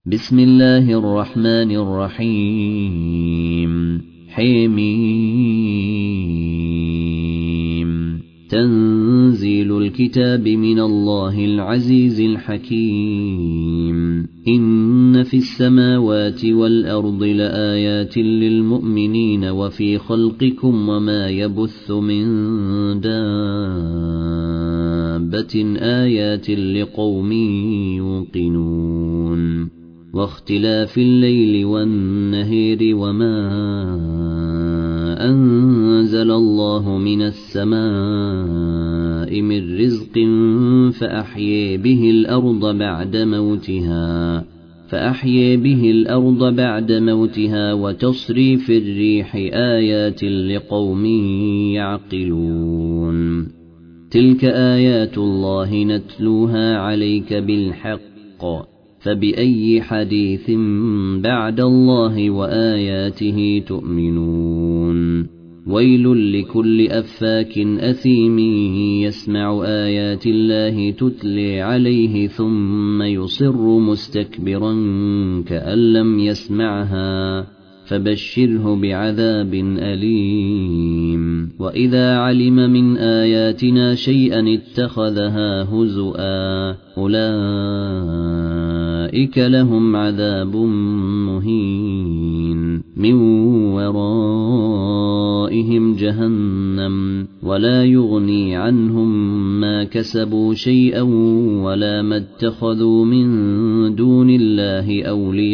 بسم الله الرحمن الرحيم حميم تنزيل الكتاب من الله العزيز الحكيم إن في السماوات والأرض لآيات للمؤمنين وفي خلقكم وما يبث من دابة آيات لقوم يوقنون واختلاف الليل والنهار وما أنزل الله من السماء من رزق فأحيي به الأرض بعد موتها وتصريف الريح آيات لقوم يعقلون تلك آيات الله نتلوها عليك بالحق فبأي حديث بعد الله وآياته تؤمنون ويل لكل أفاك أثيم يسمع آيات الله تتلي عليه ثم يصر مستكبرا كأن لم يسمعها فبشره بعذاب أليم وإذا علم من آياتنا شيئا اتخذها هزؤا أولئك لهم عذاب مهين من ورائهم جهنم ولا يغني عنهم ما كسبوا شيئا ولا ما اتخذوا من دون الله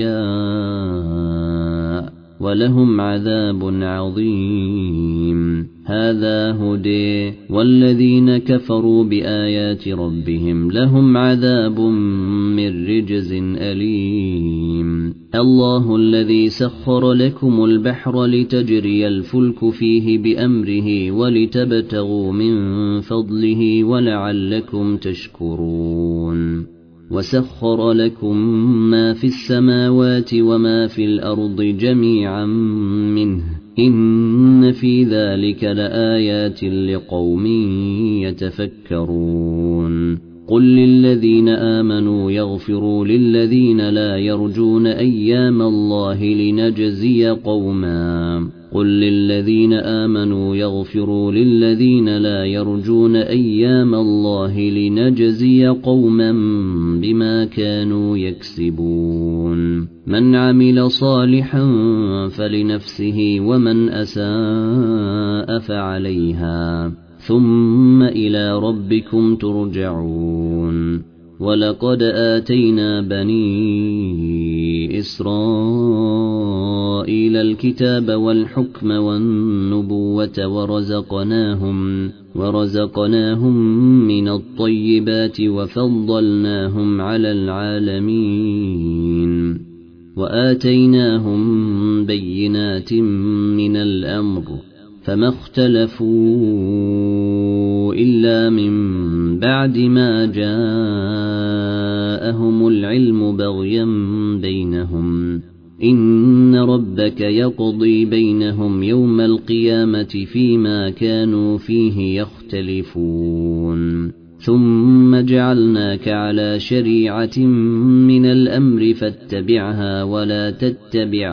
أولياء ولهم عذاب عظيم هذا هدى والذين كفروا بآيات ربهم لهم عذاب من رجز أليم الله الذي سخر لكم البحر لتجري الفلك فيه بأمره ولتبتغوا من فضله ولعلكم تشكرون وسخر لكم ما في السماوات وما في الأرض جميعا منه إن في ذلك لآيات لقوم يتفكرون قل للذين آمنوا يغفروا للذين لا يرجون أيام الله لنجزي قوما بما كانوا يكسبون من عمل صالحا فلنفسه ومن أساء فعليها ثم إلى ربكم ترجعون ولقد آتينا بني إسرائيل الكتاب والحكم والنبوة ورزقناهم من الطيبات وفضلناهم على العالمين وآتيناهم بينات من الأمر فما اختلفوا إلا من بعد ما جاءهم العلم بغيا بينهم إن ربك يقضي بينهم يوم القيامة فيما كانوا فيه يختلفون ثم جعلناك على شريعة من الأمر فاتبعها ولا تتبع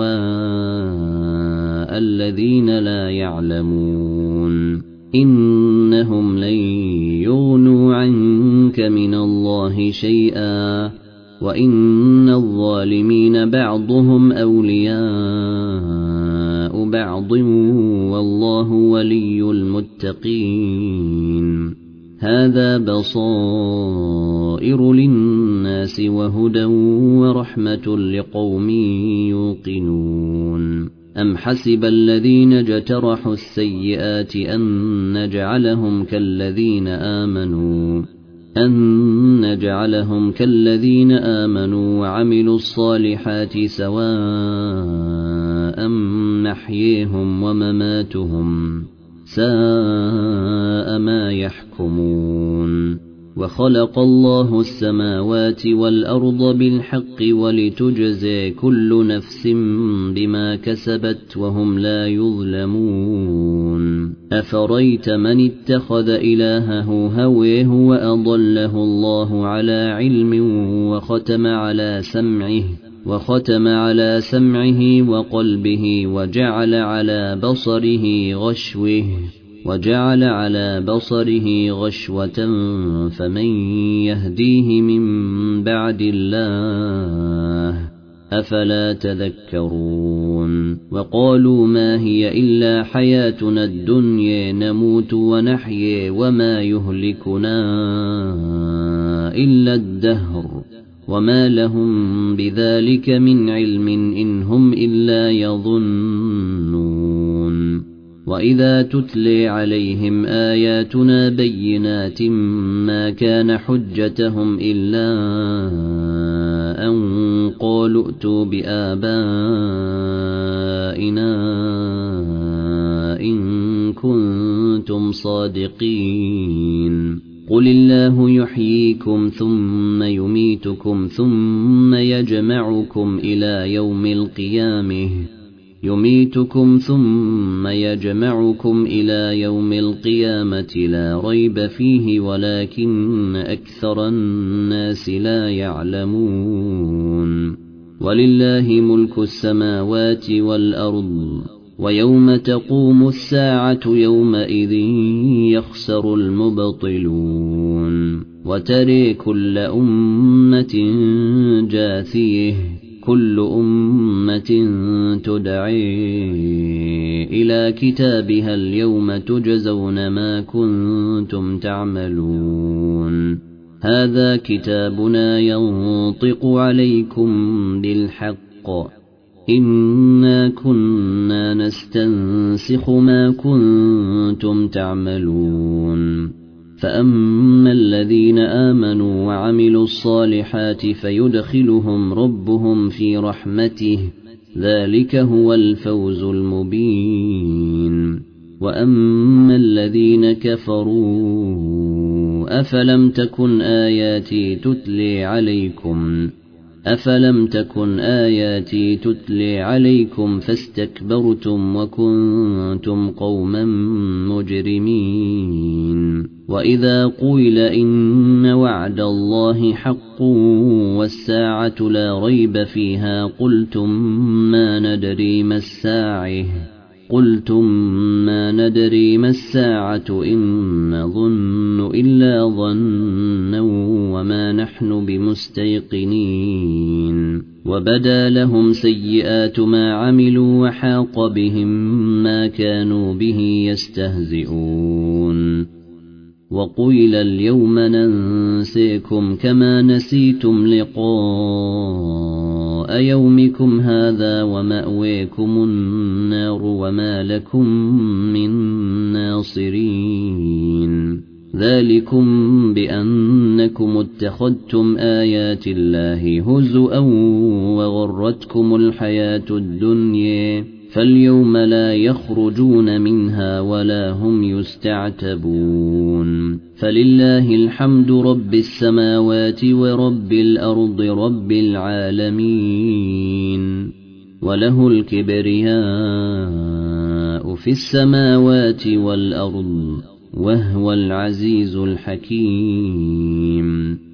أهواء الذين لا يعلمون إنهم لن يغنوا عنك من الله شيئا وإن الظالمين بعضهم أولياء بعض والله ولي المتقين هذا بصائر للناس وهدى ورحمة لقوم يوقنون أم حسب الذين اجترحوا السيئات أن نجعلهم كالذين آمنوا وعملوا الصالحات سواء محييهم ومماتهم ساء ما يحكمون وخلق الله السماوات والأرض بالحق ولتجزي كل نفس بما كسبت وهم لا يظلمون أفريت من اتخذ إلهه هويه وأضله الله على علم وختم على سمعه وقلبه وجعل على بصره غشوة فمن يهديه من بعد الله أفلا تذكرون وقالوا ما هي إلا حياتنا الدنيا نموت ونحيي وما يهلكنا إلا الدهر وما لهم بذلك من علم إن هم إلا يظنون وإذا تتلي عليهم آياتنا بينات ما كان حجتهم إلا أن قالوا ائتوا بآبائنا إن كنتم صادقين قل الله يحييكم ثم يميتكم ثم يجمعكم إلى يوم القيامة لا ريب فيه ولكن أكثر الناس لا يعلمون ولله ملك السماوات والأرض ويوم تقوم الساعة يومئذ يخسر المبطلون وترى كل أمة جاثية كل أمة تدعي إلى كتابها اليوم تجزون ما كنتم تعملون هذا كتابنا ينطق عليكم بالحق إنا كنا نستنسخ ما كنتم تعملون فأما الذين آمنوا وعملوا الصالحات فيدخلهم ربهم في رحمته ذلك هو الفوز المبين وأما الذين كفروا أفلم تكن آياتي تتلي عليكم فاستكبرتم وكنتم قوما مجرمين وإذا قيل إن وعد الله حق والساعة لا ريب فيها قلتم ما ندري ما الساعة إن نظن إلا ظنا وما نحن بمستيقنين وبدا لهم سيئات ما عملوا وحاق بهم ما كانوا به يستهزئون وقيل اليوم ننسيكم كما نسيتم لقاء يومكم هذا ومأويكم النار وما لكم من ناصرين ذلكم بأنكم اتخذتم آيات الله هزؤا وغرتكم الحياة الدنيا فاليوم لا يخرجون منها ولا هم يستعتبون فلله الحمد رب السماوات ورب الأرض رب العالمين وله الكبرياء في السماوات والأرض وهو العزيز الحكيم